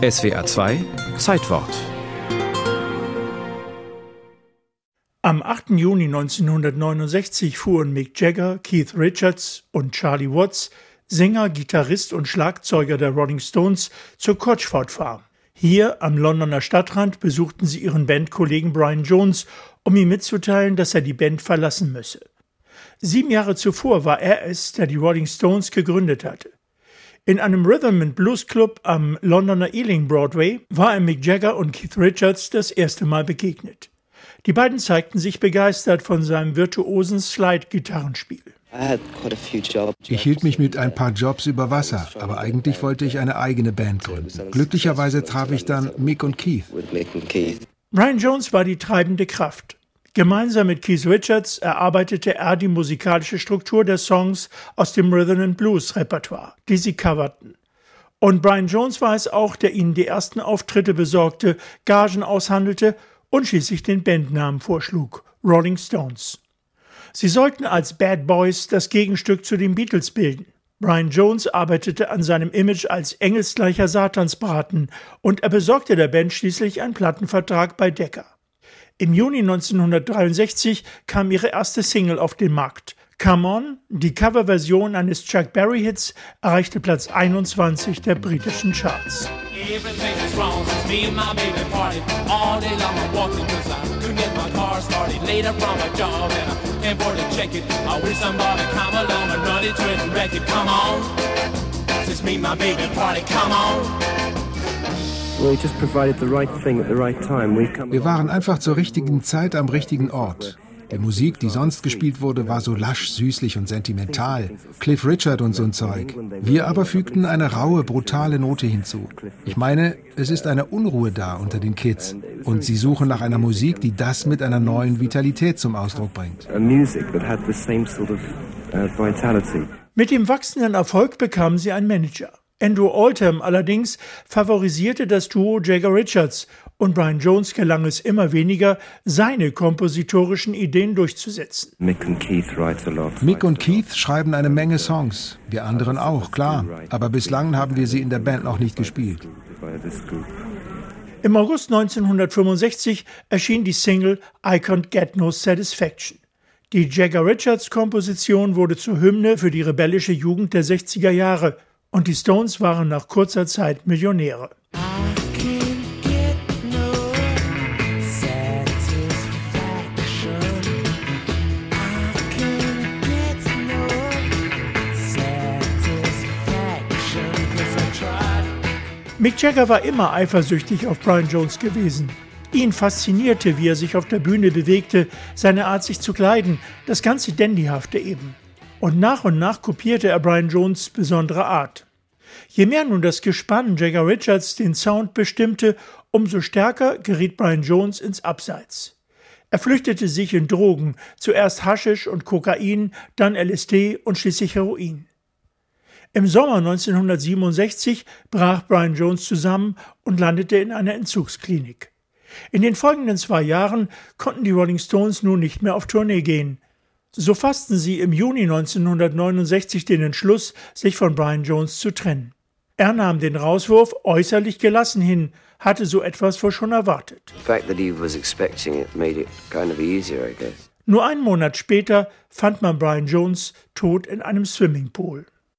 SWR 2 Zeitwort. Am 8. Juni 1969 fuhren Mick Jagger, Keith Richards und Charlie Watts, Sänger, Gitarrist und Schlagzeuger der Rolling Stones, zur Cotchford Farm. Hier am Londoner Stadtrand besuchten sie ihren Bandkollegen Brian Jones, um ihm mitzuteilen, dass er die Band verlassen müsse. 7 Jahre zuvor war er es, der die Rolling Stones gegründet hatte. In einem Rhythm and Blues Club am Londoner Ealing Broadway war er Mick Jagger und Keith Richards das erste Mal begegnet. Die beiden zeigten sich begeistert von seinem virtuosen Slide-Gitarrenspiel. Ich hielt mich mit ein paar Jobs über Wasser, aber eigentlich wollte ich eine eigene Band gründen. Glücklicherweise traf ich dann Mick und Keith. Brian Jones war die treibende Kraft. Gemeinsam mit Keith Richards erarbeitete er die musikalische Struktur der Songs aus dem Rhythm and Blues Repertoire, die sie coverten. Und Brian Jones war es auch, der ihnen die ersten Auftritte besorgte, Gagen aushandelte und schließlich den Bandnamen vorschlug, Rolling Stones. Sie sollten als Bad Boys das Gegenstück zu den Beatles bilden. Brian Jones arbeitete an seinem Image als engelsgleicher Satansbraten und er besorgte der Band schließlich einen Plattenvertrag bei Decca. Im Juni 1963 kam ihre erste Single auf den Markt. Come On, die Coverversion eines Chuck Berry-Hits, erreichte Platz 21 der britischen Charts. Wir waren einfach zur richtigen Zeit am richtigen Ort. Die Musik, die sonst gespielt wurde, war so lasch, süßlich und sentimental. Cliff Richard und so ein Zeug. Wir aber fügten eine raue, brutale Note hinzu. Ich meine, es ist eine Unruhe da unter den Kids. Und sie suchen nach einer Musik, die das mit einer neuen Vitalität zum Ausdruck bringt. Mit dem wachsenden Erfolg bekamen sie einen Manager. Andrew Oldham allerdings favorisierte das Duo Jagger-Richards und Brian Jones gelang es immer weniger, seine kompositorischen Ideen durchzusetzen. Mick und Keith schreiben eine Menge Songs, wir anderen auch, klar, aber bislang haben wir sie in der Band noch nicht gespielt. Im August 1965 erschien die Single I Can't Get No Satisfaction. Die Jagger-Richards-Komposition wurde zur Hymne für die rebellische Jugend der 60er Jahre. Und die Stones waren nach kurzer Zeit Millionäre. Mick Jagger war immer eifersüchtig auf Brian Jones gewesen. Ihn faszinierte, wie er sich auf der Bühne bewegte, seine Art, sich zu kleiden, das ganze Dandyhafte eben. Und nach kopierte er Brian Jones' besondere Art. Je mehr nun das Gespann Jagger Richards den Sound bestimmte, umso stärker geriet Brian Jones ins Abseits. Er flüchtete sich in Drogen, zuerst Haschisch und Kokain, dann LSD und schließlich Heroin. Im Sommer 1967 brach Brian Jones zusammen und landete in einer Entzugsklinik. In den folgenden 2 Jahren konnten die Rolling Stones nun nicht mehr auf Tournee gehen. So fassten sie im Juni 1969 den Entschluss, sich von Brian Jones zu trennen. Er nahm den Rauswurf äußerlich gelassen hin, hatte so etwas wohl schon erwartet. Nur einen Monat später fand man Brian Jones tot in einem Swimmingpool.